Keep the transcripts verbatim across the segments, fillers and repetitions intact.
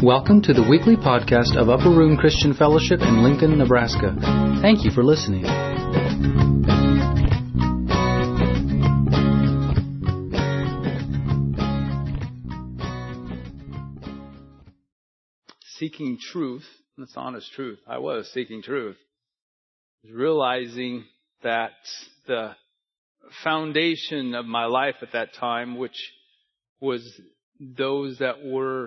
Welcome to the weekly podcast of Upper Room Christian Fellowship in Lincoln, Nebraska. Thank you for listening. Seeking truth, that's honest truth. I was seeking truth. I was realizing that the foundation of my life at that time, which was those that were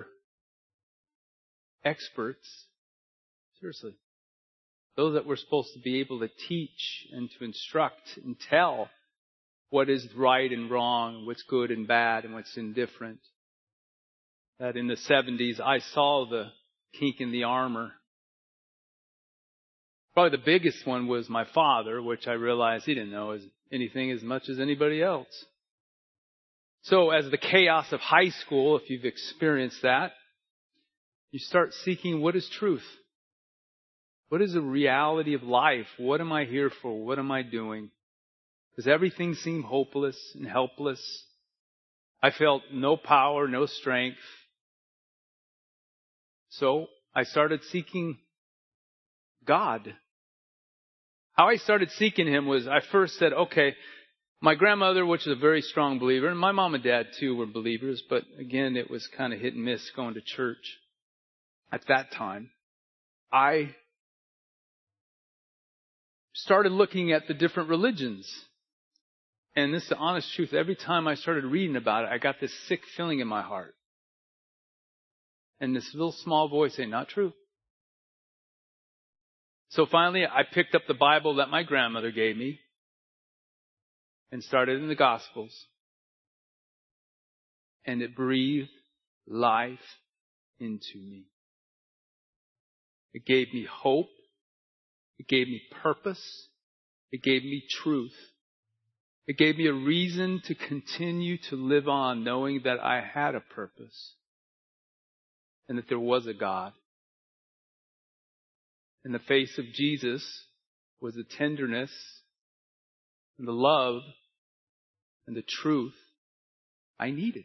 experts, seriously, those that were supposed to be able to teach and to instruct and tell what is right and wrong, what's good and bad, and what's indifferent. That in the seventies, I saw the kink in the armor. Probably the biggest one was my father, which I realized he didn't know anything as much as anybody else. So as the chaos of high school, if you've experienced that, you start seeking what is truth. What is the reality of life? What am I here for? What am I doing? Because everything seemed hopeless and helpless. I felt no power, no strength. So I started seeking God. How I started seeking Him was I first said, okay, my grandmother, which is a very strong believer, and my mom and dad too were believers, but again, it was kind of hit and miss going to church at that time. I started looking at the different religions. And this is the honest truth. Every time I started reading about it, I got this sick feeling in my heart. And this little small voice saying, not true. So finally, I picked up the Bible that my grandmother gave me and started in the Gospels. And it breathed life into me. It gave me hope. It gave me purpose. It gave me truth. It gave me a reason to continue to live on, knowing that I had a purpose and that there was a God. In the face of Jesus was the tenderness and the love and the truth I needed.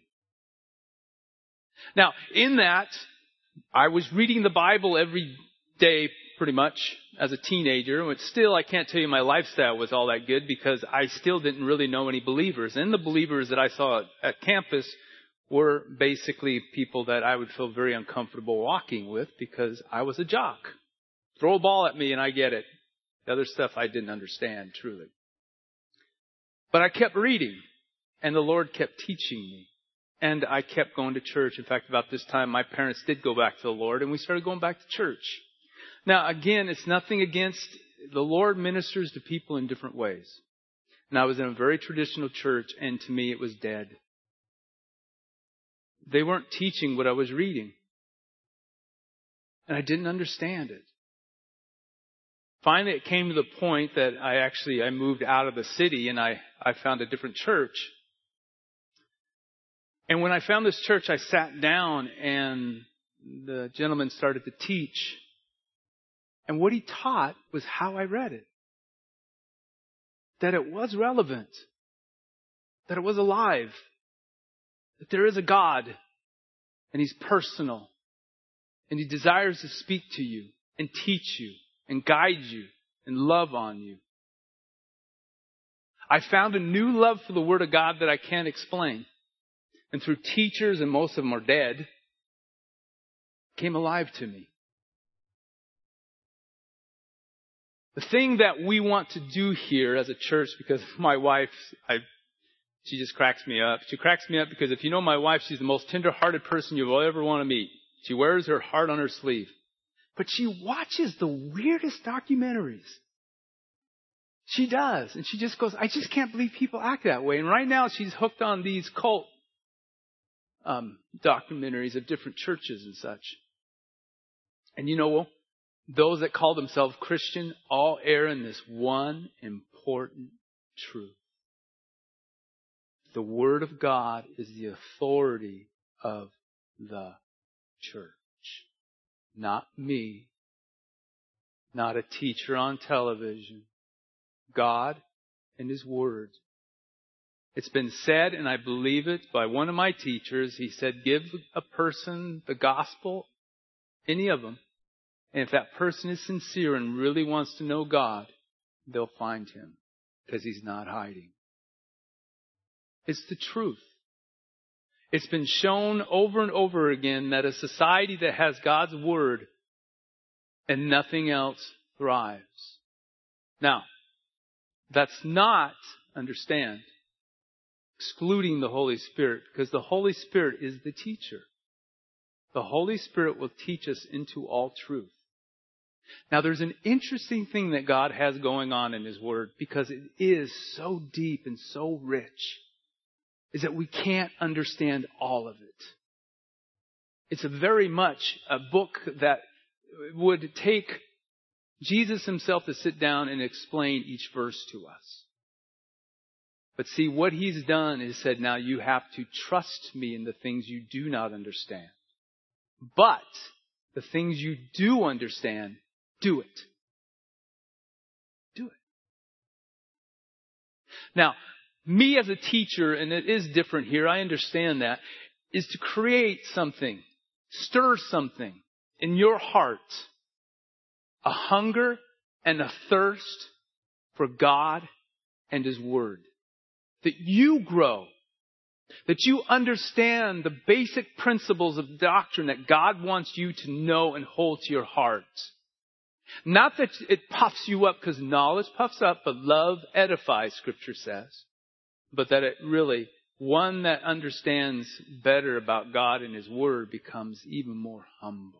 Now, in that, I was reading the Bible every day pretty much as a teenager, but still I can't tell you my lifestyle was all that good because I still didn't really know any believers. And the believers that I saw at campus were basically people that I would feel very uncomfortable walking with because I was a jock. Throw a ball at me and I get it. The other stuff I didn't understand, truly. But I kept reading, and the Lord kept teaching me. And I kept going to church. In fact, about this time, my parents did go back to the Lord, and we started going back to church. Now, again, it's nothing against, the Lord ministers to people in different ways. And I was in a very traditional church, and to me, it was dead. They weren't teaching what I was reading. And I didn't understand it. Finally, it came to the point that I actually, I moved out of the city, and I, I found a different church. And when I found this church, I sat down and the gentleman started to teach. And what he taught was how I read it. That it was relevant. That it was alive. That there is a God. And He's personal. And He desires to speak to you and teach you and guide you and love on you. I found a new love for the Word of God that I can't explain. And through teachers, and most of them are dead, came alive to me. The thing that we want to do here as a church, because my wife, I, she just cracks me up. She cracks me up because if you know my wife, she's the most tender-hearted person you will ever want to meet. She wears her heart on her sleeve. But she watches the weirdest documentaries. She does. And she just goes, I just can't believe people act that way. And right now she's hooked on these cult Um, documentaries of different churches and such. And you know, those that call themselves Christian all err in this one important truth. The Word of God is the authority of the church. Not me. Not a teacher on television. God and His Word. It's been said, and I believe it, by one of my teachers. He said, give a person the gospel Any of them. And if that person is sincere and really wants to know God, they'll find Him because He's not hiding. It's the truth. It's been shown over and over again that a society that has God's Word and nothing else thrives. Now, that's not, understand, excluding the Holy Spirit, because the Holy Spirit is the teacher. The Holy Spirit will teach us into all truth. Now, there's an interesting thing that God has going on in His Word, because it is so deep and so rich, is that we can't understand all of it. It's a very much a book that would take Jesus Himself to sit down and explain each verse to us. But see, what He's done is said, now you have to trust me in the things you do not understand. But the things you do understand, do it. Do it. Now, me as a teacher, and it is different here, I understand that, is to create something, stir something in your heart. A hunger and a thirst for God and His Word. That you grow. That you understand the basic principles of doctrine that God wants you to know and hold to your heart. Not that it puffs you up, because knowledge puffs up, but love edifies, Scripture says. But that it really, one that understands better about God and His Word becomes even more humble.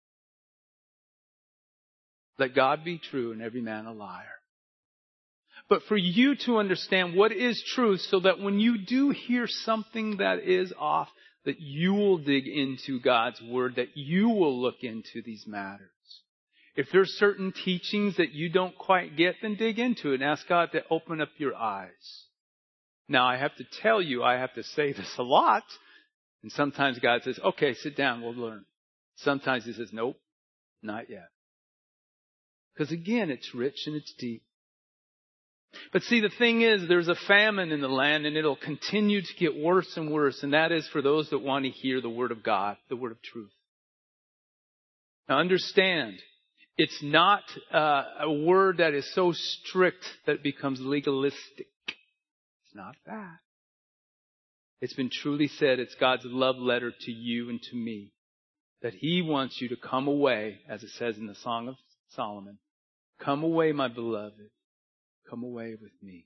Let God be true and every man a liar. But for you to understand what is truth, so that when you do hear something that is off, that you will dig into God's Word, that you will look into these matters. If there's certain teachings that you don't quite get, then dig into it and ask God to open up your eyes. Now, I have to tell you, I have to say this a lot. And sometimes God says, okay, sit down, we'll learn. Sometimes He says, nope, not yet. Because again, it's rich and it's deep. But see, the thing is, there's a famine in the land, and it'll continue to get worse and worse. And that is for those that want to hear the Word of God, the Word of truth. Now understand, it's not uh, a word that is so strict that it becomes legalistic. It's not that. It's been truly said, it's God's love letter to you and to me. That He wants you to come away, as it says in the Song of Solomon. Come away, my beloved. Come away with me.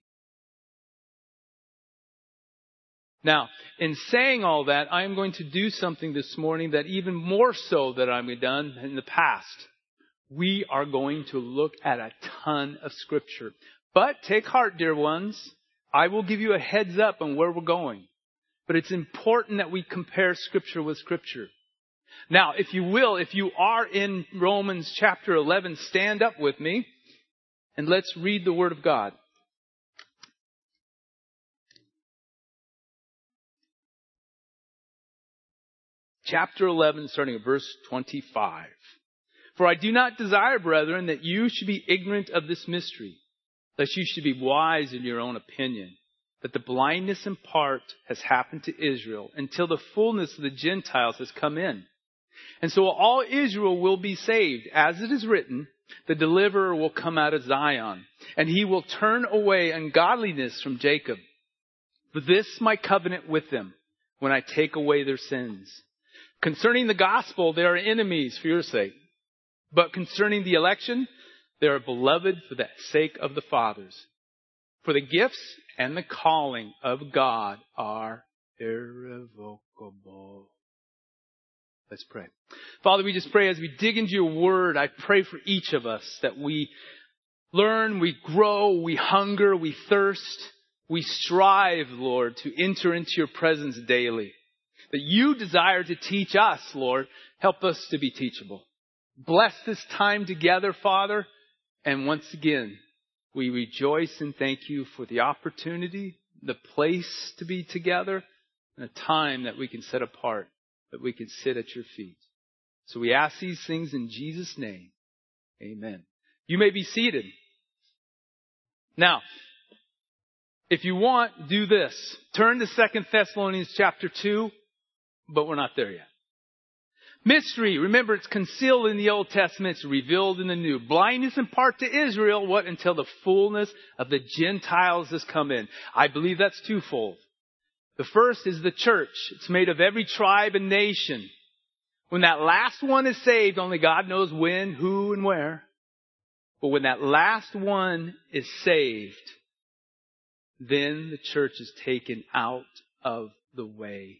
Now, in saying all that, I am going to do something this morning that even more so than I've done in the past. We are going to look at a ton of Scripture. But take heart, dear ones. I will give you a heads up on where we're going. But it's important that we compare Scripture with Scripture. Now, if you will, if you are in Romans chapter eleven, stand up with me and let's read the Word of God. Chapter eleven, starting at verse twenty-five. For I do not desire, brethren, that you should be ignorant of this mystery, lest you should be wise in your own opinion, that the blindness in part has happened to Israel until the fullness of the Gentiles has come in. And so all Israel will be saved. As it is written, the deliverer will come out of Zion, and He will turn away ungodliness from Jacob. For this my covenant with them, when I take away their sins. Concerning the gospel, they are enemies for your sake. But concerning the election, they are beloved for the sake of the fathers. For the gifts and the calling of God are irrevocable. Let's pray. Father, we just pray as we dig into your word, I pray for each of us that we learn, we grow, we hunger, we thirst, we strive, Lord, to enter into your presence daily. That you desire to teach us, Lord. Help us to be teachable. Bless this time together, Father. And once again, we rejoice and thank you for the opportunity, the place to be together, and a time that we can set apart, that we can sit at your feet. So we ask these things in Jesus' name. Amen. You may be seated. Now, if you want, do this. Turn to Second Thessalonians chapter two, but we're not there yet. Mystery. Remember, it's concealed in the Old Testament. It's revealed in the New. Blindness in part to Israel. What? Until the fullness of the Gentiles has come in. I believe that's twofold. The first is the church. It's made of every tribe and nation. When that last one is saved, only God knows when, who, and where. But when that last one is saved, then the church is taken out of the way.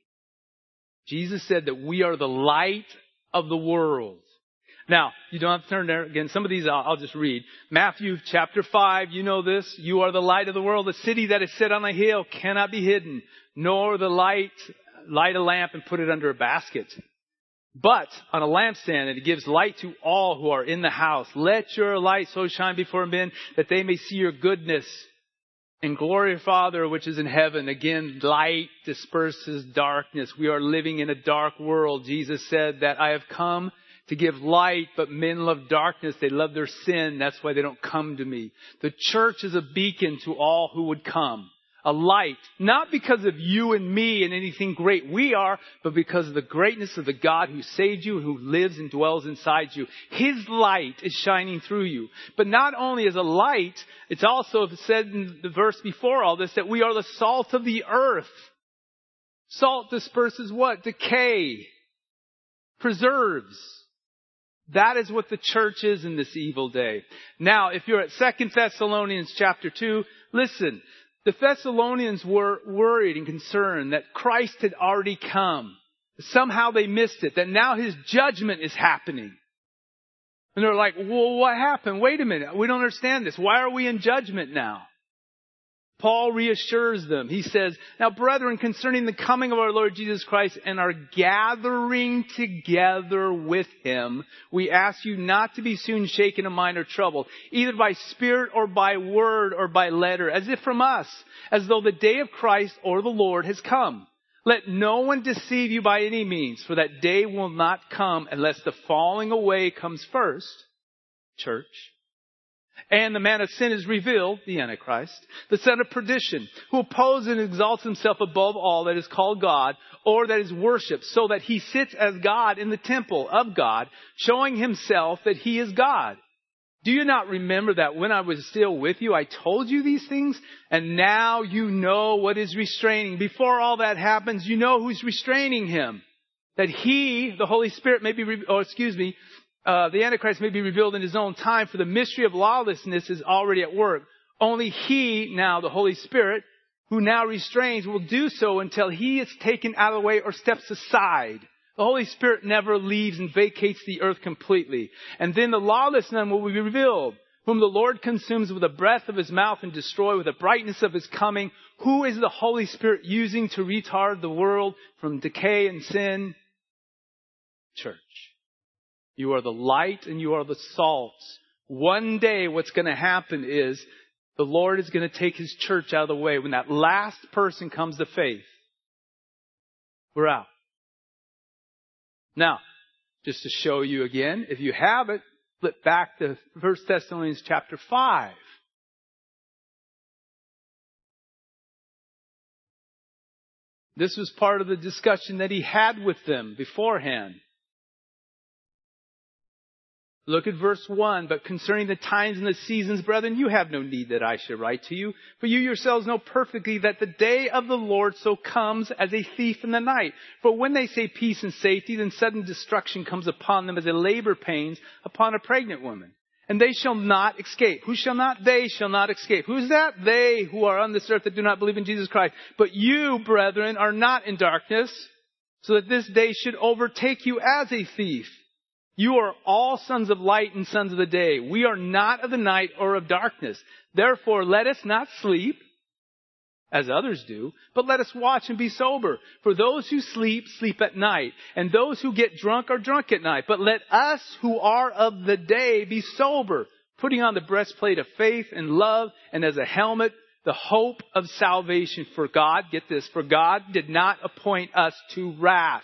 Jesus said that we are the light of the world. Now, you don't have to turn there. Again, some of these I'll, I'll just read. Matthew chapter five, you know this. You are the light of the world. A city that is set on a hill cannot be hidden, nor the light light a lamp and put it under a basket, but on a lampstand, and it gives light to all who are in the house. Let your light so shine before men that they may see your goodness and glory of Father which is in heaven. Again, light disperses darkness. We are living in a dark world. Jesus said that I have come to give light, but men love darkness. They love their sin. That's why they don't come to me. The church is a beacon to all who would come. A light, not because of you and me and anything great we are, but because of the greatness of the God who saved you, who lives and dwells inside you. His light is shining through you. But not only as a light, it's also said in the verse before all this that we are the salt of the earth. Salt disperses what? Decay. Preserves. That is what the church is in this evil day. Now, if you're at Second Thessalonians chapter two, listen. The Thessalonians were worried and concerned that Christ had already come. Somehow they missed it, that now His judgment is happening. And they're like, well, what happened? Wait a minute. We don't understand this. Why are we in judgment now? Paul reassures them. He says, now, brethren, concerning the coming of our Lord Jesus Christ and our gathering together with Him, we ask you not to be soon shaken in mind or troubled, either by spirit or by word or by letter, as if from us, as though the day of Christ or the Lord has come. Let no one deceive you by any means, for that day will not come unless the falling away comes first, church. And the man of sin is revealed, the Antichrist, the son of perdition, who opposes and exalts himself above all that is called God or that is worshipped, so that he sits as God in the temple of God, showing himself that he is God. Do you not remember that when I was still with you, I told you these things? And now you know what is restraining. Before all that happens, you know who's restraining him. That he, the Holy Spirit, may be, re- or excuse me, Uh, the Antichrist may be revealed in his own time, for the mystery of lawlessness is already at work. Only he, now the Holy Spirit, who now restrains, will do so until he is taken out of the way or steps aside. The Holy Spirit never leaves and vacates the earth completely. And then the lawless one will be revealed, whom the Lord consumes with the breath of His mouth and destroy with the brightness of His coming. Who is the Holy Spirit using to retard the world from decay and sin? Church. You are the light and you are the salt. One day what's going to happen is the Lord is going to take His church out of the way. When that last person comes to faith, we're out. Now, just to show you again, if you have it, flip back to First Thessalonians chapter five. This was part of the discussion that he had with them beforehand. Look at verse one. But concerning the times and the seasons, brethren, you have no need that I should write to you. For you yourselves know perfectly that the day of the Lord so comes as a thief in the night. For when they say peace and safety, then sudden destruction comes upon them as a labor pains upon a pregnant woman. And they shall not escape. Who shall not? They shall not escape. Who's that? They who are on this earth that do not believe in Jesus Christ. But you, brethren, are not in darkness, so that this day should overtake you as a thief. You are all sons of light and sons of the day. We are not of the night or of darkness. Therefore, let us not sleep, as others do, but let us watch and be sober. For those who sleep, sleep at night. And those who get drunk are drunk at night. But let us who are of the day be sober, putting on the breastplate of faith and love, and as a helmet, the hope of salvation. For God, get this, for God did not appoint us to wrath,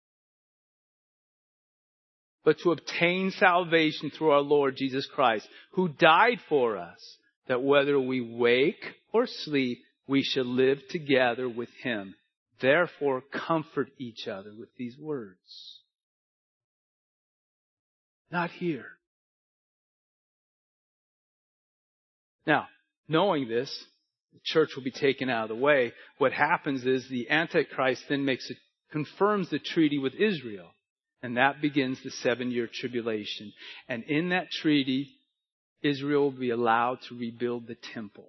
but to obtain salvation through our Lord Jesus Christ, who died for us, that whether we wake or sleep, we shall live together with Him. Therefore, comfort each other with these words. Not here. Now, knowing this, the church will be taken out of the way. What happens is the Antichrist then makes it, confirms the treaty with Israel. And that begins the seven-year tribulation. And in that treaty, Israel will be allowed to rebuild the temple.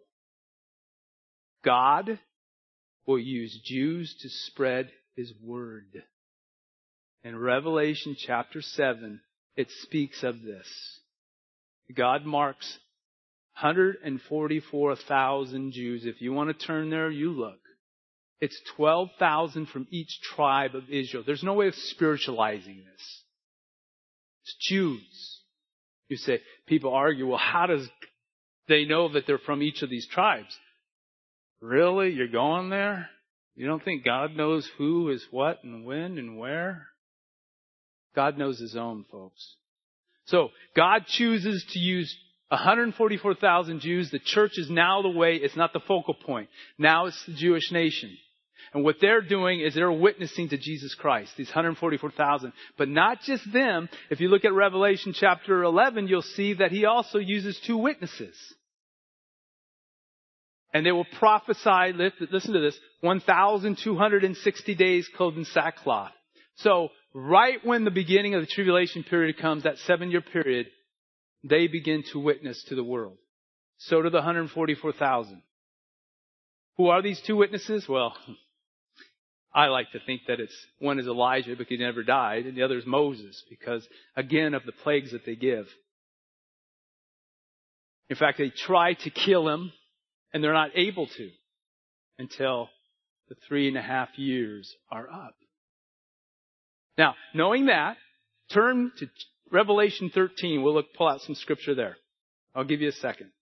God will use Jews to spread His word. In Revelation chapter seven, it speaks of this. God marks one hundred forty-four thousand Jews. If you want to turn there, you look. It's twelve thousand from each tribe of Israel. There's no way of spiritualizing this. It's Jews. You say, people argue, well, how does they know that they're from each of these tribes? Really? You're going there? You don't think God knows who is what and when and where? God knows His own, folks. So, God chooses to use one hundred forty-four thousand Jews. The church is now the way. It's not the focal point. Now it's the Jewish nation. And what they're doing is they're witnessing to Jesus Christ, these one hundred forty-four thousand. But not just them. If you look at Revelation chapter eleven, you'll see that He also uses two witnesses. And they will prophesy, listen to this, one thousand two hundred sixty days clothed in sackcloth. So, right when the beginning of the tribulation period comes, that seven-year period, they begin to witness to the world. So do the one hundred forty-four thousand. Who are these two witnesses? Well, I like to think that it's one is Elijah because he never died, and the other is Moses because, again, of the plagues that they give. In fact, they try to kill him, and they're not able to until the three and a half years are up. Now, knowing that, turn to Revelation thirteen. We'll look, pull out some scripture there. I'll give you a second.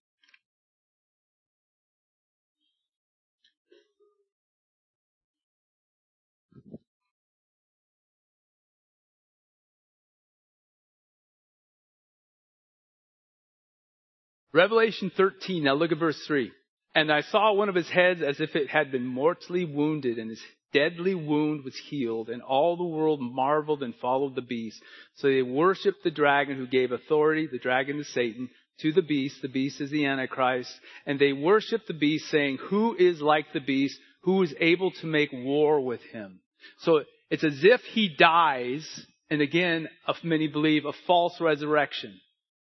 Revelation thirteen, now look at verse three. And I saw one of his heads as if it had been mortally wounded, and his deadly wound was healed, and all the world marveled and followed the beast. So they worshipped the dragon who gave authority, the dragon is Satan, to the beast. The beast is the Antichrist. And they worshipped the beast, saying, who is like the beast? Who is able to make war with him? So it's as if he dies, and again, many believe, a false resurrection.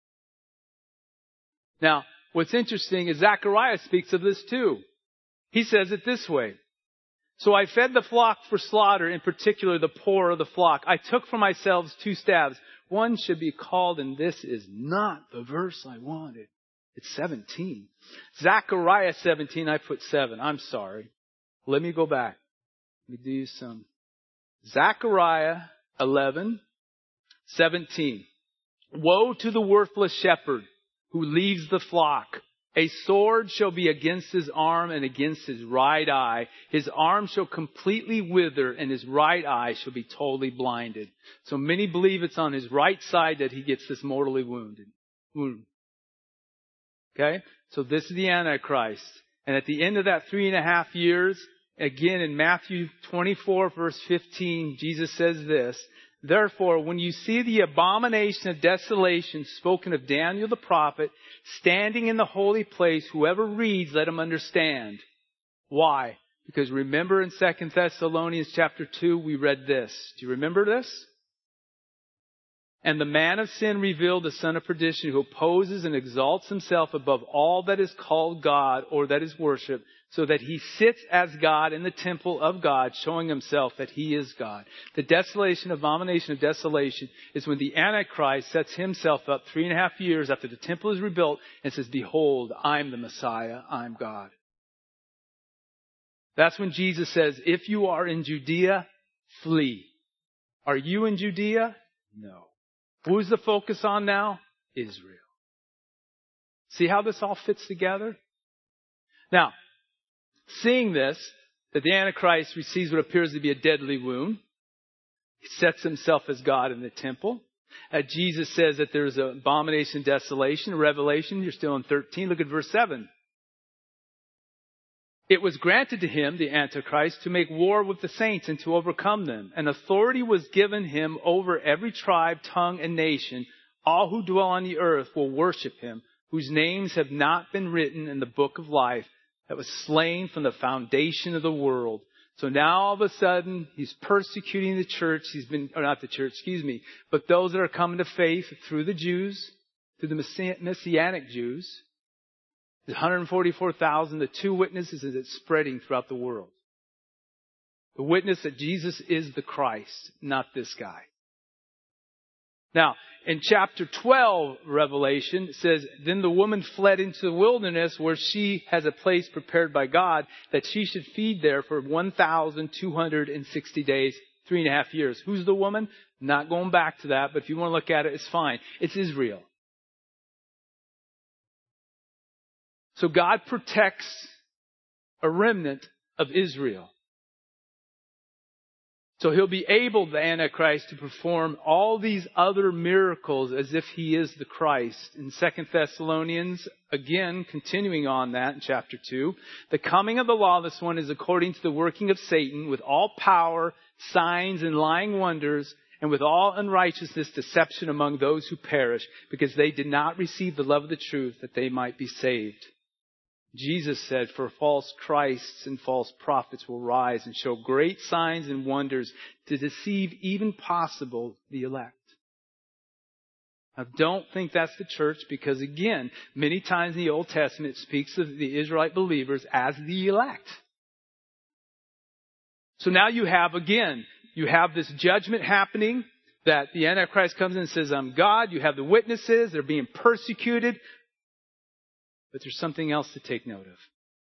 Now, what's interesting is Zechariah speaks of this too. He says it this way. So I fed the flock for slaughter, in particular the poor of the flock. I took for myself two staves. One should be called, and this is not the verse I wanted. It's seventeen. Zechariah seventeen, I put seven. I'm sorry. Let me go back. Let me do some. Zechariah eleven, seventeen. Woe to the worthless shepherd who leaves the flock. A sword shall be against his arm and against his right eye. His arm shall completely wither and his right eye shall be totally blinded. So many believe it's on his right side that he gets this mortally wounded. Wound. Okay? So this is the Antichrist. And at the end of that three and a half years, again in Matthew twenty-four verse fifteen, Jesus says this. Therefore, when you see the abomination of desolation spoken of Daniel the prophet standing in the holy place, whoever reads, let him understand. Why? Because remember in Second Thessalonians chapter two, we read this. Do you remember this? And the man of sin revealed, the son of perdition, who opposes and exalts himself above all that is called God or that is worshipped, so that he sits as God in the temple of God, showing himself that he is God. The desolation, abomination of desolation, is when the Antichrist sets himself up three and a half years after the temple is rebuilt and says, behold, I'm the Messiah, I'm God. That's when Jesus says, if you are in Judea, flee. Are you in Judea? No. Who's the focus on now? Israel. See how this all fits together? Now, seeing this, that the Antichrist receives what appears to be a deadly wound. He sets himself as God in the temple. Uh, Jesus says that there's an abomination, desolation. Revelation, you're still in thirteen. Look at verse seven. It was granted to him, the Antichrist, to make war with the saints and to overcome them. And authority was given him over every tribe, tongue, and nation. All who dwell on the earth will worship him, whose names have not been written in the book of life that was slain from the foundation of the world. So now all of a sudden, he's persecuting the church. He's been, or not the church, excuse me, but those that are coming to faith through the Jews, through the Messianic Jews. The one hundred forty-four thousand, the two witnesses, is it's spreading throughout the world. The witness that Jesus is the Christ, not this guy. Now, in chapter twelve, Revelation, it says, then the woman fled into the wilderness where she has a place prepared by God that she should feed there for one thousand two hundred sixty days, three and a half years. Who's the woman? Not going back to that, but if you want to look at it, it's fine. It's Israel. So God protects a remnant of Israel. So he'll be able, the Antichrist, to perform all these other miracles as if he is the Christ. In Second Thessalonians, again, continuing on that in chapter two, the coming of the lawless one is according to the working of Satan with all power, signs, and lying wonders, and with all unrighteousness, deception among those who perish, because they did not receive the love of the truth that they might be saved. Jesus said, for false Christs and false prophets will rise and show great signs and wonders to deceive even possible the elect. Now, don't think that's the church, because again, many times in the Old Testament it speaks of the Israelite believers as the elect. So now you have, again, you have this judgment happening that the Antichrist comes in and says, I'm God. You have the witnesses. They're being persecuted. But there's something else to take note of.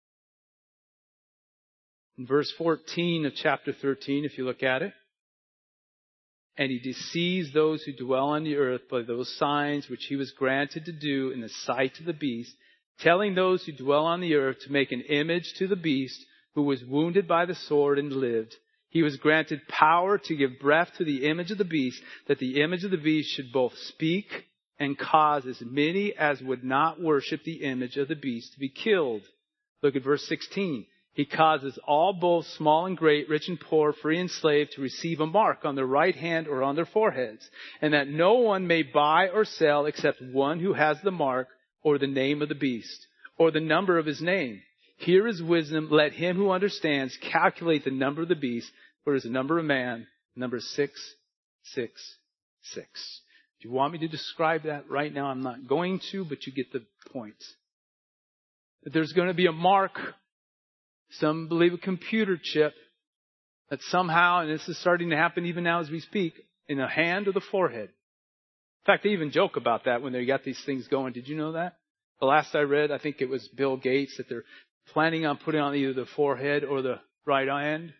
In verse fourteen of chapter thirteen, if you look at it, and he deceives those who dwell on the earth by those signs which he was granted to do in the sight of the beast, telling those who dwell on the earth to make an image to the beast who was wounded by the sword and lived. He was granted power to give breath to the image of the beast, that the image of the beast should both speak and cause as many as would not worship the image of the beast to be killed. Look at verse sixteen. He causes all, both small and great, rich and poor, free and slave, to receive a mark on their right hand or on their foreheads, and that no one may buy or sell except one who has the mark or the name of the beast or the number of his name. Here is wisdom. Let him who understands calculate the number of the beast, for it is the number of man, number six, six, six. Do you want me to describe that right now? I'm not going to, but you get the point. That there's going to be a mark, some believe a computer chip, that somehow, and this is starting to happen even now as we speak, in the hand or the forehead. In fact, they even joke about that when they got these things going. Did you know that? The last I read, I think it was Bill Gates, that they're planning on putting on either the forehead or the right hand.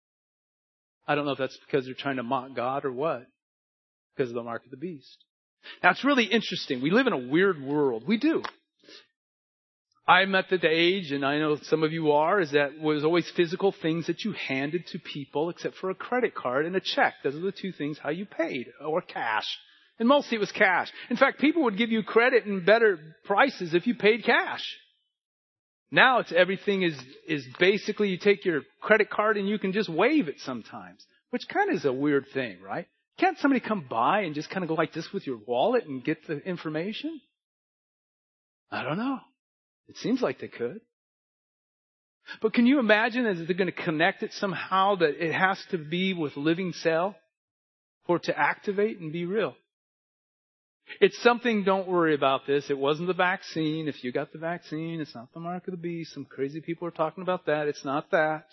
I don't know if that's because they're trying to mock God or what. Because of the mark of the beast. Now, it's really interesting. We live in a weird world. We do. I'm at the age, and I know some of you are, is that was always physical things that you handed to people, except for a credit card and a check. Those are the two things how you paid, or cash. And mostly it was cash. In fact, people would give you credit and better prices if you paid cash. Now it's everything is, is basically you take your credit card and you can just wave it sometimes, which kind of is a weird thing, right? Can't somebody come by and just kind of go like this with your wallet and get the information? I don't know. It seems like they could. But can you imagine that they're going to connect it somehow, that it has to be with living cell for it to activate and be real? It's something, don't worry about this. It wasn't the vaccine. If you got the vaccine, it's not the mark of the beast. Some crazy people are talking about that. It's not that.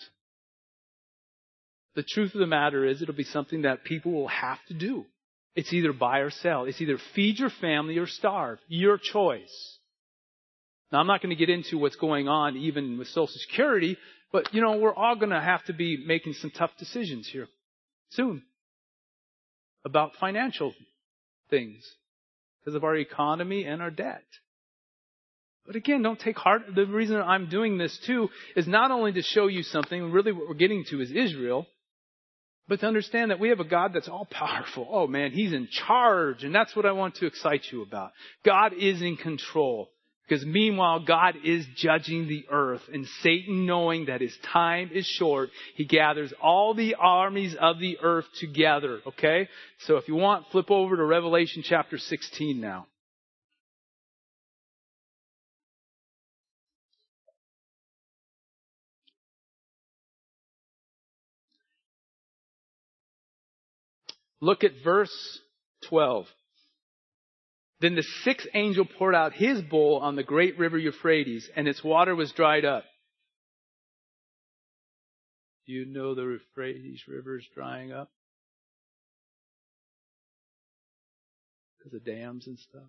The truth of the matter is it'll be something that people will have to do. It's either buy or sell. It's either feed your family or starve. Your choice. Now, I'm not going to get into what's going on even with Social Security, but, you know, we're all going to have to be making some tough decisions here soon about financial things because of our economy and our debt. But again, don't take heart. The reason I'm doing this too is not only to show you something, really what we're getting to is Israel, but to understand that we have a God that's all powerful. Oh man, He's in charge. And that's what I want to excite you about. God is in control. Because meanwhile, God is judging the earth. And Satan, knowing that his time is short, he gathers all the armies of the earth together. Okay? So if you want, flip over to Revelation chapter sixteen now. Look at verse twelve. Then the sixth angel poured out his bowl on the great river Euphrates, and its water was dried up. Do you know the Euphrates River is drying up? Because of dams and stuff.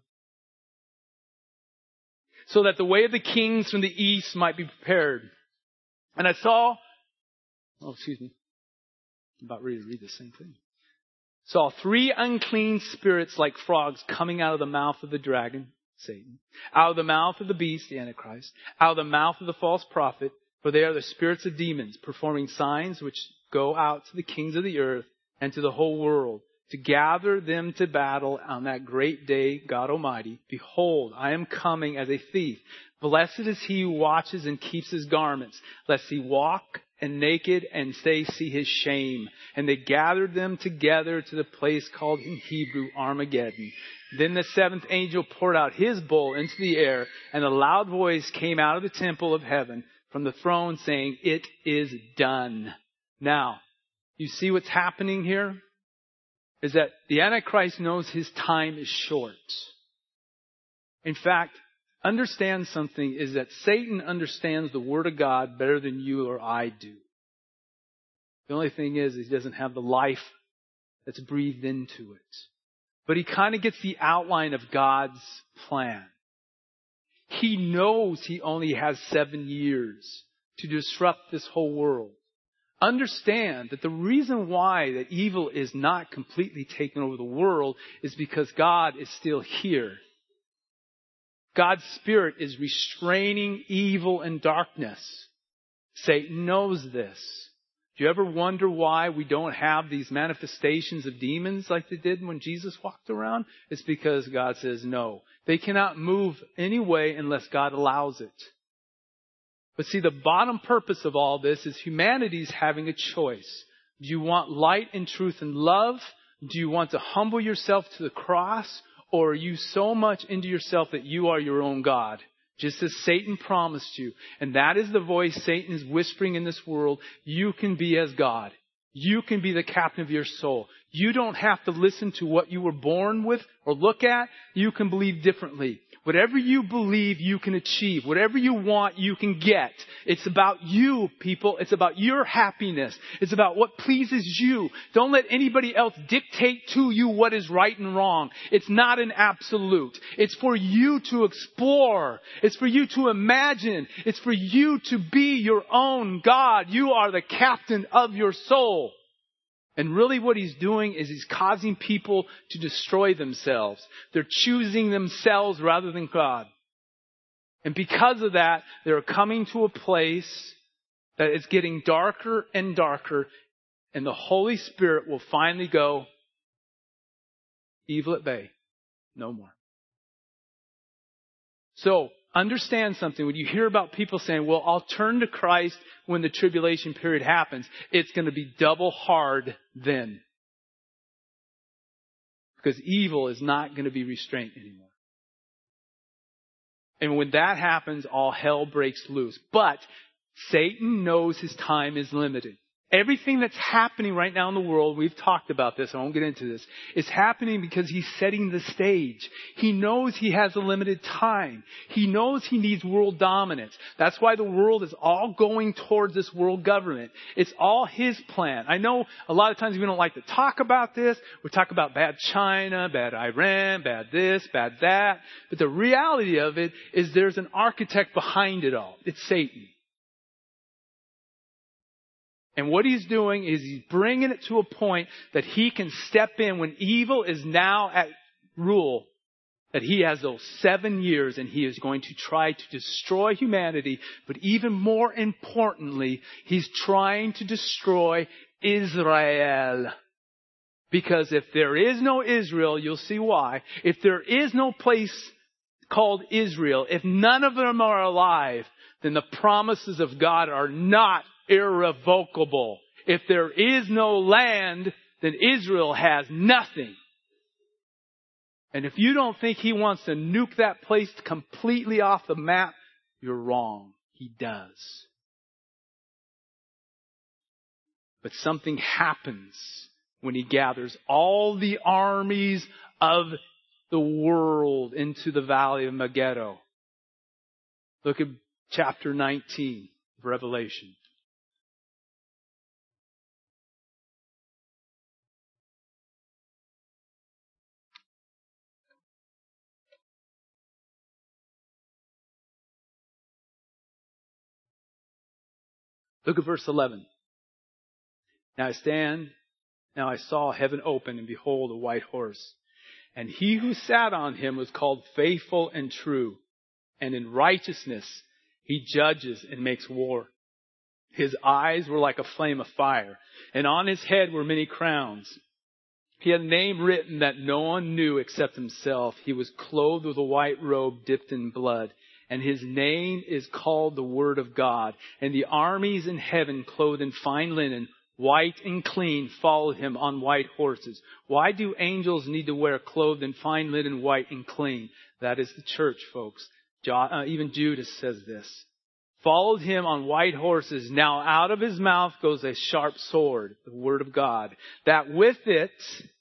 So that the way of the kings from the east might be prepared. And I saw, oh, excuse me, I'm about ready to read the same thing. Saw three unclean spirits like frogs coming out of the mouth of the dragon, Satan, out of the mouth of the beast, the Antichrist, out of the mouth of the false prophet, for they are the spirits of demons, performing signs which go out to the kings of the earth and to the whole world, to gather them to battle on that great day, God Almighty. Behold, I am coming as a thief. Blessed is he who watches and keeps his garments, lest he walk and naked and they see his shame. And they gathered them together to the place called in Hebrew Armageddon. Then the seventh angel poured out his bowl into the air, and a loud voice came out of the temple of heaven from the throne saying, "It is done." Now, you see what's happening here? Is that the Antichrist knows his time is short. In fact, understand something is that Satan understands the Word of God better than you or I do. The only thing is he doesn't have the life that's breathed into it. But he kind of gets the outline of God's plan. He knows he only has seven years to disrupt this whole world. Understand that the reason why that evil is not completely taken over the world is because God is still here. God's Spirit is restraining evil and darkness. Satan knows this. Do you ever wonder why we don't have these manifestations of demons like they did when Jesus walked around? It's because God says no. They cannot move anyway unless God allows it. But see, the bottom purpose of all this is humanity's having a choice. Do you want light and truth and love? Do you want to humble yourself to the cross? Or are you so much into yourself that you are your own God? Just as Satan promised you. And that is the voice Satan is whispering in this world. You can be as God. You can be the captain of your soul. You don't have to listen to what you were born with or look at. You can believe differently. Whatever you believe, you can achieve. Whatever you want, you can get. It's about you, people. It's about your happiness. It's about what pleases you. Don't let anybody else dictate to you what is right and wrong. It's not an absolute. It's for you to explore. It's for you to imagine. It's for you to be your own God. You are the captain of your soul. And really what he's doing is he's causing people to destroy themselves. They're choosing themselves rather than God. And because of that, they're coming to a place that is getting darker and darker. And the Holy Spirit will finally go, evil at bay. No more. So, understand something. When you hear about people saying, well, I'll turn to Christ when the tribulation period happens, it's going to be double hard then. Because evil is not going to be restrained anymore. And when that happens, all hell breaks loose. But Satan knows his time is limited. Everything that's happening right now in the world, we've talked about this, I won't get into this, is happening because he's setting the stage. He knows he has a limited time. He knows he needs world dominance. That's why the world is all going towards this world government. It's all his plan. I know a lot of times we don't like to talk about this. We talk about bad China, bad Iran, bad this, bad that. But the reality of it is there's an architect behind it all. It's Satan. And what he's doing is he's bringing it to a point that he can step in when evil is now at rule. That he has those seven years and he is going to try to destroy humanity. But even more importantly, he's trying to destroy Israel. Because if there is no Israel, you'll see why. If there is no place called Israel, if none of them are alive, then the promises of God are not irrevocable. If there is no land, then Israel has nothing. And if you don't think He wants to nuke that place completely off the map, you're wrong. He does. But something happens when He gathers all the armies of the world into the valley of Megiddo. Look at chapter nineteen of Revelation. Look at verse eleven. Now I stand, now I saw heaven open, and behold, a white horse. And he who sat on him was called Faithful and True. And in righteousness he judges and makes war. His eyes were like a flame of fire, and on his head were many crowns. He had a name written that no one knew except himself. He was clothed with a white robe dipped in blood. And his name is called the Word of God. And the armies in heaven, clothed in fine linen, white and clean, followed him on white horses. Why do angels need to wear clothed in fine linen, white and clean? That is the church, folks. John, uh, even Judas says this. Followed him on white horses. Now out of his mouth goes a sharp sword, the Word of God, that with it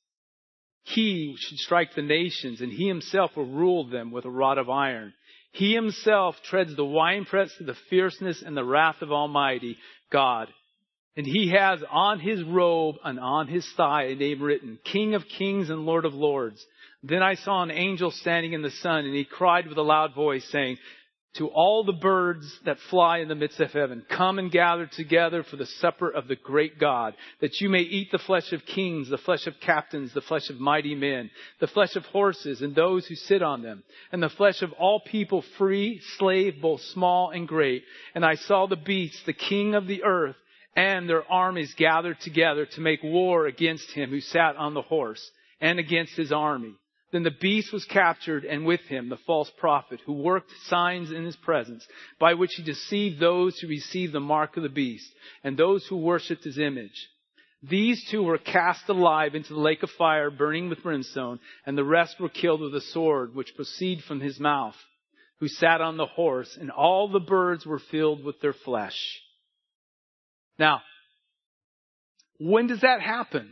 he should strike the nations, and he himself will rule them with a rod of iron. He himself treads the winepress of the fierceness and the wrath of Almighty God. And he has on his robe and on his thigh a name written, King of Kings and Lord of Lords. Then I saw an angel standing in the sun, and he cried with a loud voice, saying, to all the birds that fly in the midst of heaven, come and gather together for the supper of the great God, that you may eat the flesh of kings, the flesh of captains, the flesh of mighty men, the flesh of horses and those who sit on them, and the flesh of all people, free, slave, both small and great. And I saw the beast, the king of the earth, and their armies gathered together to make war against him who sat on the horse and against his army. Then the beast was captured, and with him the false prophet who worked signs in his presence, by which he deceived those who received the mark of the beast and those who worshipped his image. These two were cast alive into the lake of fire burning with brimstone, and the rest were killed with a sword which proceeded from his mouth, who sat on the horse, and all the birds were filled with their flesh. Now, when does that happen?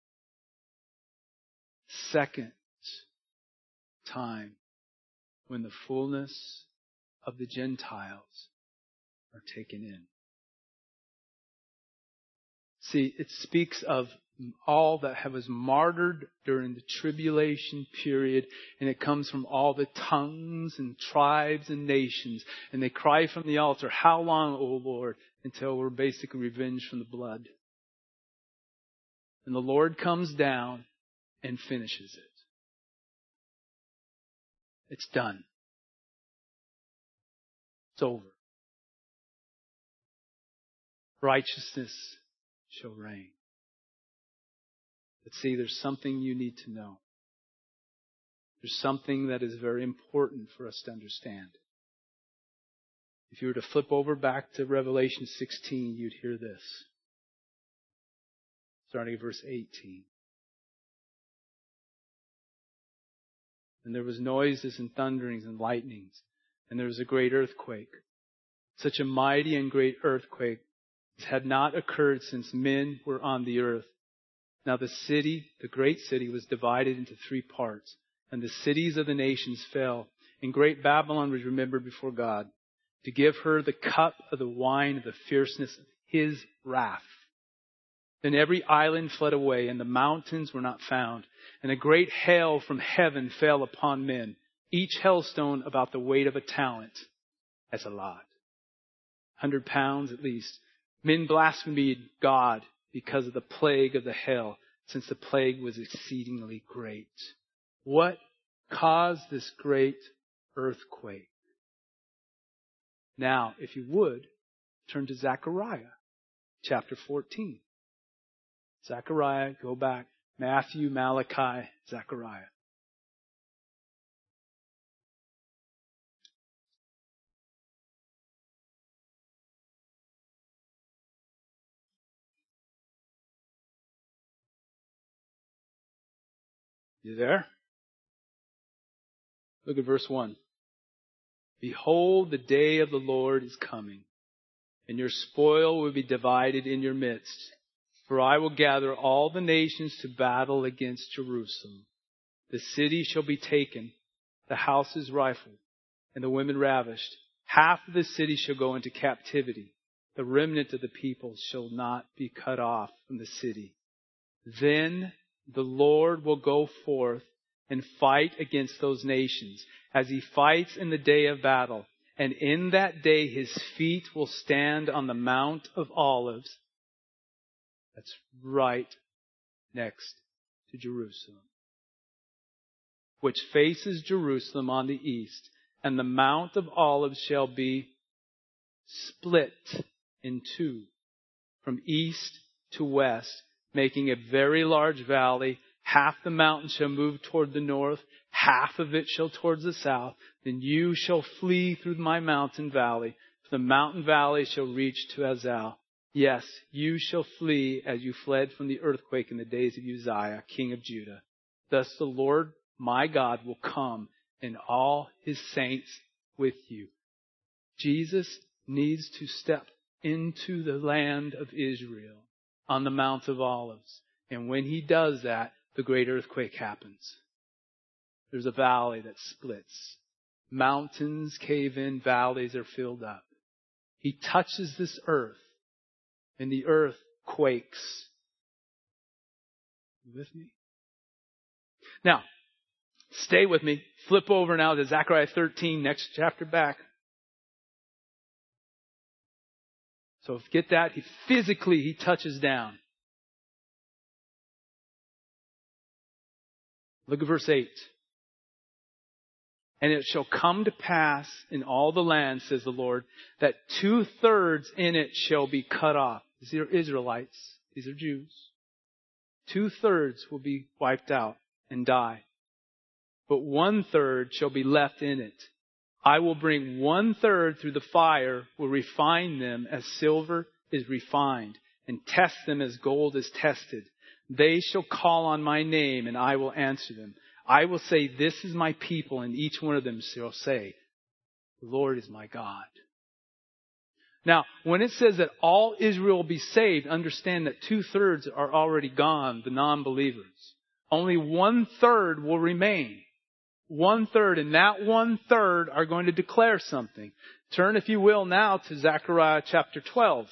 Second time, when the fullness of the Gentiles are taken in. See, it speaks of all that was martyred during the tribulation period, and it comes from all the tongues and tribes and nations, and they cry from the altar, how long, O Lord, until we're basically revenged from the blood? And the Lord comes down and finishes it. It's done. It's over. Righteousness shall reign. But see, there's something you need to know. There's something that is very important for us to understand. If you were to flip over back to Revelation sixteen, you'd hear this. Starting at verse eighteen. And there was noises and thunderings and lightnings, and there was a great earthquake. Such a mighty and great earthquake had not occurred since men were on the earth. Now the city, the great city, was divided into three parts, and the cities of the nations fell. And great Babylon was remembered before God, to give her the cup of the wine of the fierceness of his wrath. Then every island fled away, and the mountains were not found. And a great hail from heaven fell upon men, each hailstone about the weight of a talent. That's a lot. Hundred pounds at least. Men blasphemed God because of the plague of the hail, since the plague was exceedingly great. What caused this great earthquake? Now, if you would, turn to Zechariah chapter fourteen. Zechariah, go back. Matthew, Malachi, Zechariah. You there? Look at verse one. Behold, the day of the Lord is coming, and your spoil will be divided in your midst. For I will gather all the nations to battle against Jerusalem. The city shall be taken, the houses rifled, and the women ravished. Half of the city shall go into captivity. The remnant of the people shall not be cut off from the city. Then the Lord will go forth and fight against those nations, as he fights in the day of battle. And in that day his feet will stand on the Mount of Olives. That's right next to Jerusalem, which faces Jerusalem on the east. And the Mount of Olives shall be split in two, from east to west, making a very large valley. Half the mountain shall move toward the north, half of it shall towards the south. Then you shall flee through my mountain valley, for the mountain valley shall reach to Azal. Yes, you shall flee as you fled from the earthquake in the days of Uzziah, king of Judah. Thus the Lord my God will come, and all his saints with you. Jesus needs to step into the land of Israel on the Mount of Olives. And when he does that, the great earthquake happens. There's a valley that splits. Mountains cave in, valleys are filled up. He touches this earth, and the earth quakes. You with me? Now, stay with me. Flip over now to Zechariah thirteen, next chapter back. So get that. He physically, he touches down. Look at verse eight. And it shall come to pass in all the land, says the Lord, that two-thirds in it shall be cut off. These are Israelites. These are Jews. Two-thirds will be wiped out and die. But one-third shall be left in it. I will bring one-third through the fire, will refine them as silver is refined, and test them as gold is tested. They shall call on my name, and I will answer them. I will say, this is my people, and each one of them shall say, the Lord is my God. Now, when it says that all Israel will be saved, understand that two-thirds are already gone, the non-believers. Only one-third will remain. One-third, and that one-third are going to declare something. Turn, if you will, now to Zechariah chapter twelve.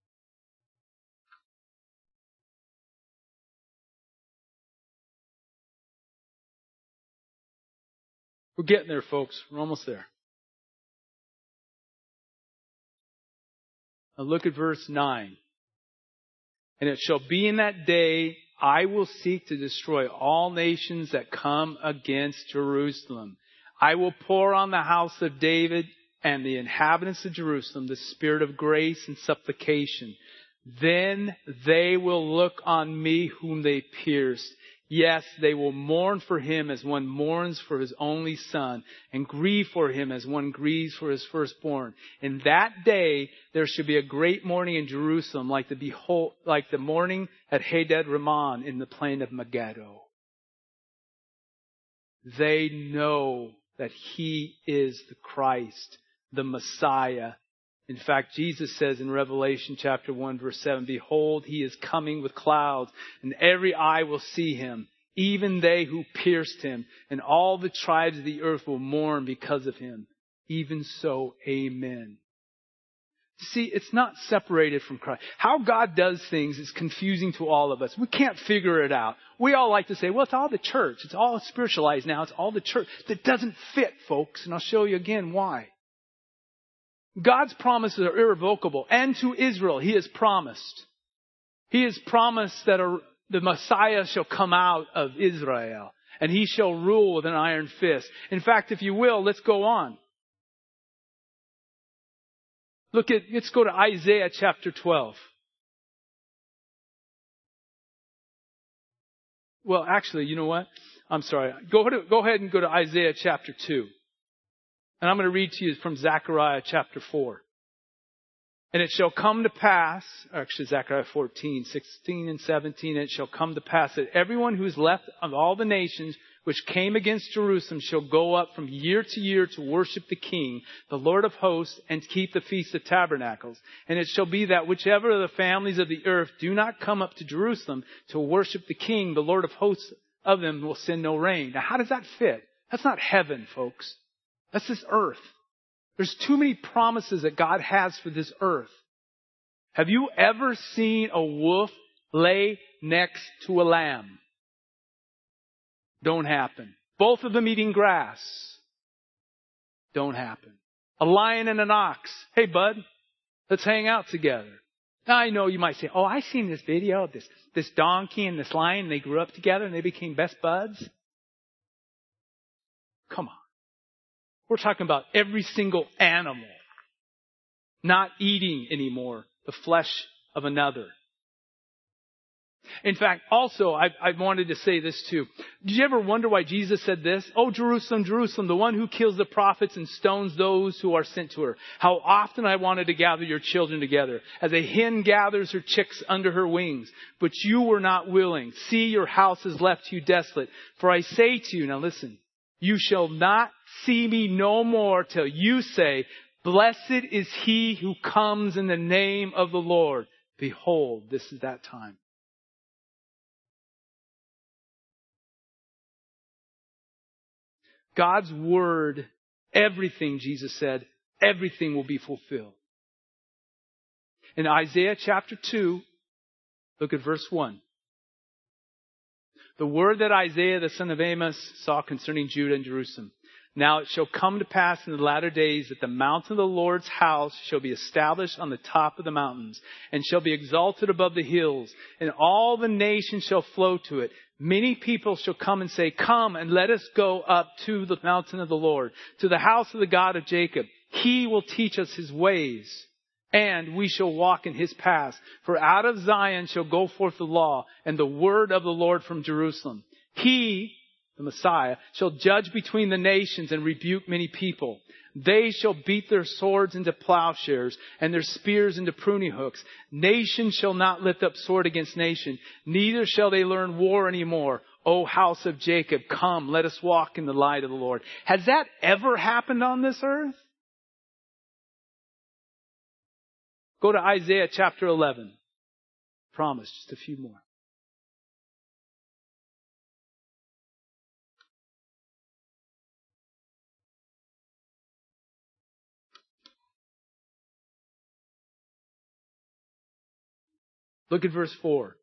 We're getting there, folks. We're almost there. Now look at verse nine. And it shall be in that day, I will seek to destroy all nations that come against Jerusalem. I will pour on the house of David and the inhabitants of Jerusalem the spirit of grace and supplication. Then they will look on me whom they pierced. Yes, they will mourn for him as one mourns for his only son, and grieve for him as one grieves for his firstborn. In that day there shall be a great mourning in Jerusalem, like the behold, like the mourning at Hadad Rimmon in the plain of Megiddo. They know that he is the Christ, the Messiah. In fact, Jesus says in Revelation chapter one, verse seven, behold, he is coming with clouds, and every eye will see him, even they who pierced him, and all the tribes of the earth will mourn because of him. Even so, amen. See, it's not separated from Christ. How God does things is confusing to all of us. We can't figure it out. We all like to say, well, it's all the church. It's all spiritualized now. It's all the church. That doesn't fit, folks, and I'll show you again why. God's promises are irrevocable. And to Israel, he has promised. He has promised that a, the Messiah shall come out of Israel. And he shall rule with an iron fist. In fact, if you will, let's go on. Look at, let's go to Isaiah chapter twelve. Well, actually, you know what? I'm sorry. Go, to, go ahead and go to Isaiah chapter two. And I'm going to read to you from Zechariah chapter four. And it shall come to pass, actually Zechariah fourteen, sixteen and seventeen, and it shall come to pass that everyone who is left of all the nations which came against Jerusalem shall go up from year to year to worship the King, the Lord of hosts, and to keep the Feast of Tabernacles. And it shall be that whichever of the families of the earth do not come up to Jerusalem to worship the King, the Lord of hosts of them will send no rain. Now how does that fit? That's not heaven, folks. That's this earth. There's too many promises that God has for this earth. Have you ever seen a wolf lay next to a lamb? Don't happen. Both of them eating grass. Don't happen. A lion and an ox. Hey, bud, let's hang out together. Now I know you might say, oh, I seen this video of this, this donkey and this lion. They grew up together and they became best buds. Come on. We're talking about every single animal not eating anymore the flesh of another. In fact, also, I, I wanted to say this too. Did you ever wonder why Jesus said this? Oh, Jerusalem, Jerusalem, the one who kills the prophets and stones those who are sent to her. How often I wanted to gather your children together, as a hen gathers her chicks under her wings. But you were not willing. See, your house is left to you desolate. For I say to you, now listen, you shall not see me no more till you say, blessed is he who comes in the name of the Lord. Behold, this is that time. God's word, everything, Jesus said, everything will be fulfilled. In Isaiah chapter two, look at verse one. The word that Isaiah the son of Amos saw concerning Judah and Jerusalem. Now it shall come to pass in the latter days that the mountain of the Lord's house shall be established on the top of the mountains, and shall be exalted above the hills, and all the nations shall flow to it. Many people shall come and say, come and let us go up to the mountain of the Lord, to the house of the God of Jacob. He will teach us his ways, and we shall walk in his paths. For out of Zion shall go forth the law and the word of the Lord from Jerusalem. He, the Messiah, shall judge between the nations and rebuke many people. They shall beat their swords into plowshares and their spears into pruning hooks. Nation shall not lift up sword against nation, neither shall they learn war anymore. O house of Jacob, come, let us walk in the light of the Lord. Has that ever happened on this earth? Go to Isaiah chapter eleven. Promise, just a few more. Look at verse four.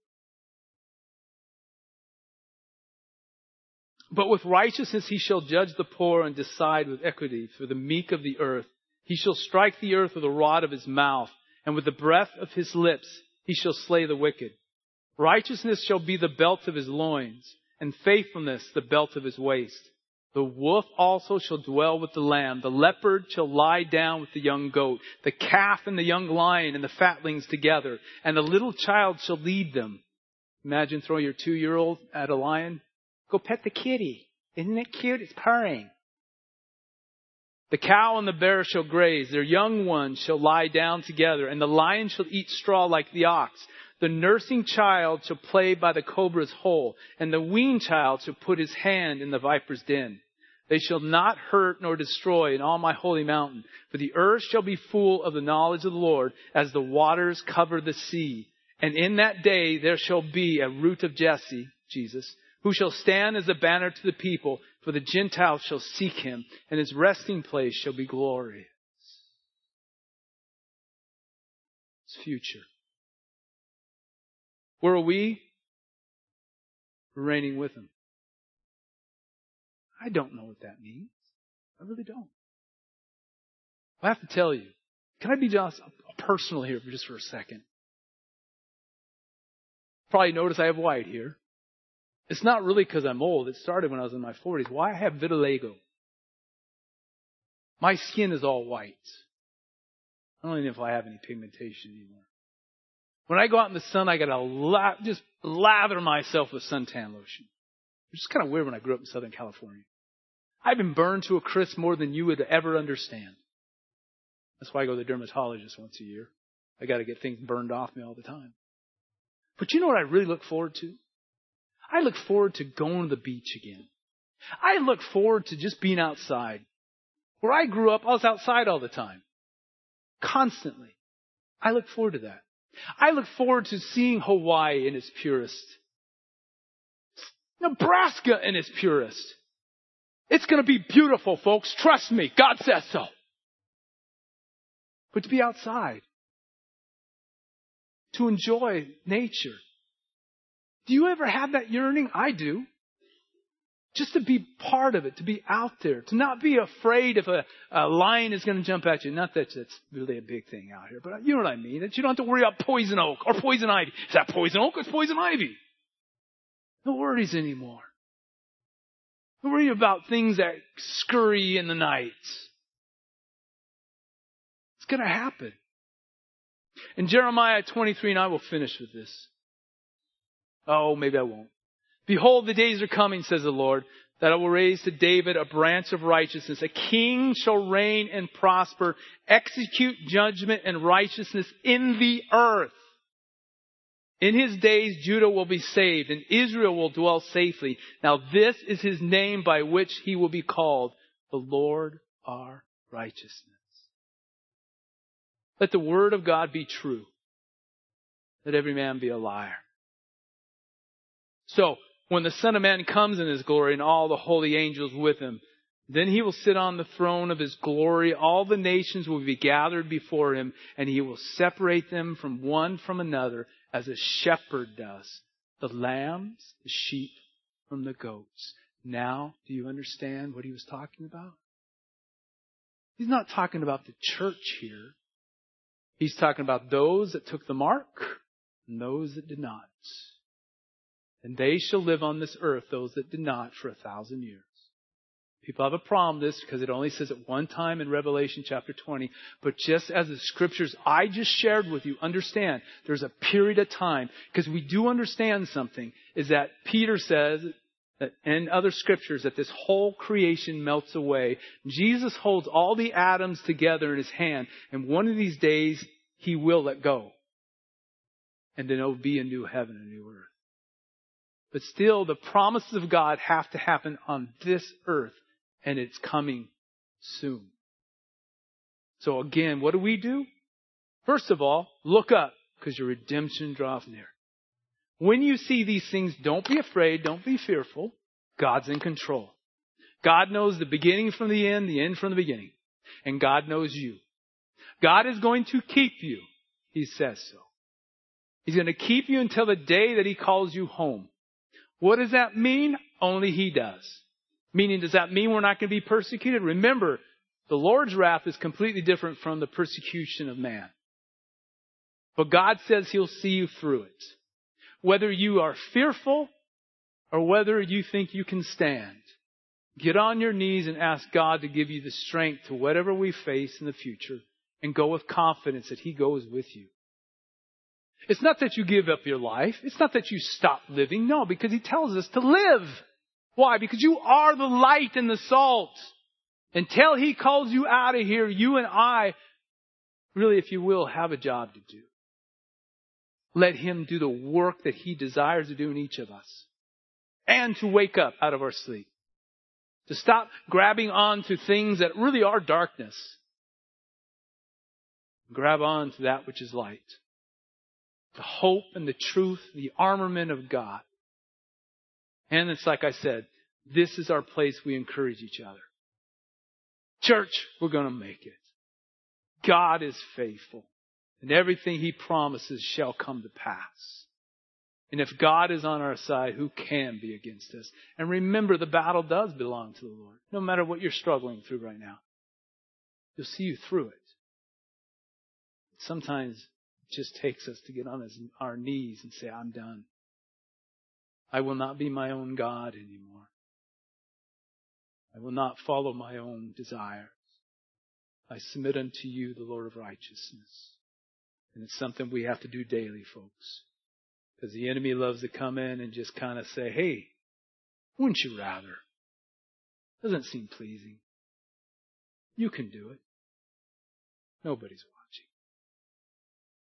But with righteousness he shall judge the poor and decide with equity for the meek of the earth. He shall strike the earth with the rod of his mouth, and with the breath of his lips he shall slay the wicked. Righteousness shall be the belt of his loins, and faithfulness the belt of his waist. The wolf also shall dwell with the lamb. The leopard shall lie down with the young goat. The calf and the young lion and the fatlings together. And the little child shall lead them. Imagine throwing your two-year-old at a lion. Go pet the kitty. Isn't it cute? It's purring. The cow and the bear shall graze. Their young ones shall lie down together. And the lion shall eat straw like the ox. The nursing child shall play by the cobra's hole, and the weaned child shall put his hand in the viper's den. They shall not hurt nor destroy in all my holy mountain, for the earth shall be full of the knowledge of the Lord as the waters cover the sea. And in that day there shall be a root of Jesse, Jesus, who shall stand as a banner to the people, for the Gentiles shall seek him, and his resting place shall be glorious. It's future. Where are we? We're reigning with him. I don't know what that means. I really don't. I have to tell you. Can I be just personal here for just for a second? Probably notice I have white here. It's not really because I'm old. It started when I was in my forties. Why? I have vitiligo. My skin is all white. I don't even know if I have any pigmentation anymore. When I go out in the sun, I got to la- just lather myself with suntan lotion. It's just kind of weird when I grew up in Southern California. I've been burned to a crisp more than you would ever understand. That's why I go to the dermatologist once a year. I got to get things burned off me all the time. But you know what I really look forward to? I look forward to going to the beach again. I look forward to just being outside. Where I grew up, I was outside all the time. Constantly. I look forward to that. I look forward to seeing Hawaii in its purest. Nebraska in its purest. It's going to be beautiful, folks. Trust me. God says so. But to be outside. To enjoy nature. Do you ever have that yearning? I do. Just to be part of it, to be out there, to not be afraid if a, a lion is going to jump at you. Not that that's really a big thing out here, but you know what I mean. That you don't have to worry about poison oak or poison ivy. Is that poison oak or is poison ivy? No worries anymore. Don't worry about things that scurry in the night. It's going to happen. In Jeremiah twenty-three, and I will finish with this. Oh, maybe I won't. Behold, the days are coming, says the Lord, that I will raise to David a branch of righteousness. A king shall reign and prosper, execute judgment and righteousness in the earth. In his days, Judah will be saved and Israel will dwell safely. Now this is his name by which he will be called, the Lord our righteousness. Let the word of God be true. Let every man be a liar. So, when the Son of Man comes in his glory and all the holy angels with him, then he will sit on the throne of his glory. All the nations will be gathered before him, and he will separate them from one from another as a shepherd does. The lambs, the sheep from the goats. Now, do you understand what he was talking about? He's not talking about the church here. He's talking about those that took the mark and those that did not. And they shall live on this earth, those that did not, for a thousand years. People have a problem with this because it only says it one time in Revelation chapter twenty. But just as the scriptures I just shared with you, understand there's a period of time. Because we do understand something, is that Peter says, that, and other scriptures, that this whole creation melts away. Jesus holds all the atoms together in his hand. And one of these days, he will let go. And then it will be a new heaven and a new earth. But still, the promises of God have to happen on this earth. And it's coming soon. So again, what do we do? First of all, look up, because your redemption draws near. When you see these things, don't be afraid, don't be fearful. God's in control. God knows the beginning from the end, the end from the beginning. And God knows you. God is going to keep you. He says so. He's going to keep you until the day that he calls you home. What does that mean? Only he does. Meaning, does that mean we're not going to be persecuted? Remember, the Lord's wrath is completely different from the persecution of man. But God says he'll see you through it. Whether you are fearful or whether you think you can stand, get on your knees and ask God to give you the strength to whatever we face in the future and go with confidence that he goes with you. It's not that you give up your life. It's not that you stop living. No, because he tells us to live. Why? Because you are the light and the salt. Until he calls you out of here, you and I, really, if you will, have a job to do. Let him do the work that he desires to do in each of us. And to wake up out of our sleep. To stop grabbing on to things that really are darkness. Grab on to that which is light. The hope and the truth, the armament of God. And it's like I said, this is our place we encourage each other. Church, we're going to make it. God is faithful. And everything he promises shall come to pass. And if God is on our side, who can be against us? And remember, the battle does belong to the Lord. No matter what you're struggling through right now. He'll see you through it. Sometimes it just takes us to get on our knees and say, I'm done. I will not be my own God anymore. I will not follow my own desires. I submit unto you, the Lord of righteousness. And it's something we have to do daily, folks. Because the enemy loves to come in and just kind of say, hey, wouldn't you rather? Doesn't seem pleasing. You can do it. Nobody's watching.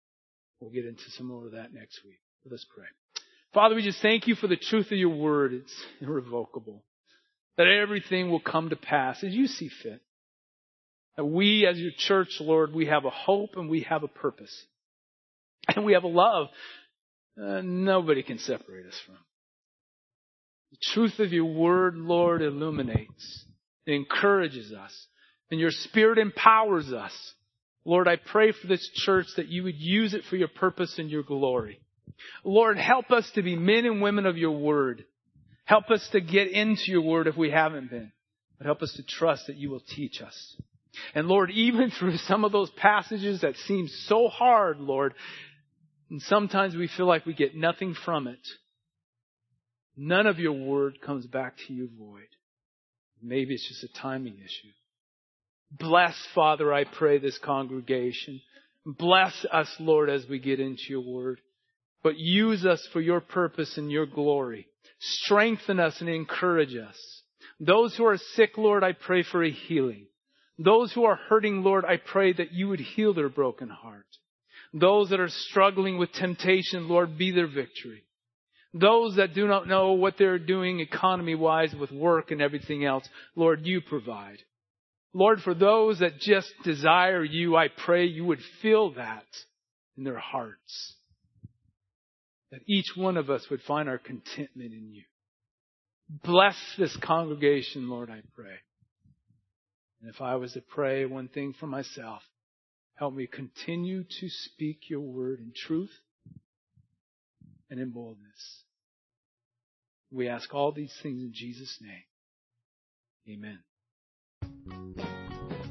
We'll get into some more of that next week. Let's pray. Father, we just thank you for the truth of your word. It's irrevocable. That everything will come to pass as you see fit. That we as your church, Lord, we have a hope and we have a purpose. And we have a love uh, nobody can separate us from. The truth of your word, Lord, illuminates. It encourages us. And your Spirit empowers us. Lord, I pray for this church that you would use it for your purpose and your glory. Lord, help us to be men and women of your word. Help us to get into your word if we haven't been. But help us to trust that you will teach us. And Lord, even through some of those passages that seem so hard, Lord, and sometimes we feel like we get nothing from it. None of your word comes back to you void. Maybe it's just a timing issue. Bless, Father, I pray, this congregation. Bless us, Lord, as we get into your word. But use us for your purpose and your glory. Strengthen us and encourage us. Those who are sick, Lord, I pray for a healing. Those who are hurting, Lord, I pray that you would heal their broken heart. Those that are struggling with temptation, Lord, be their victory. Those that do not know what they're doing economy-wise with work and everything else, Lord, you provide. Lord, for those that just desire you, I pray you would fill that in their hearts. That each one of us would find our contentment in you. Bless this congregation, Lord, I pray. And if I was to pray one thing for myself, help me continue to speak your word in truth and in boldness. We ask all these things in Jesus' name. Amen.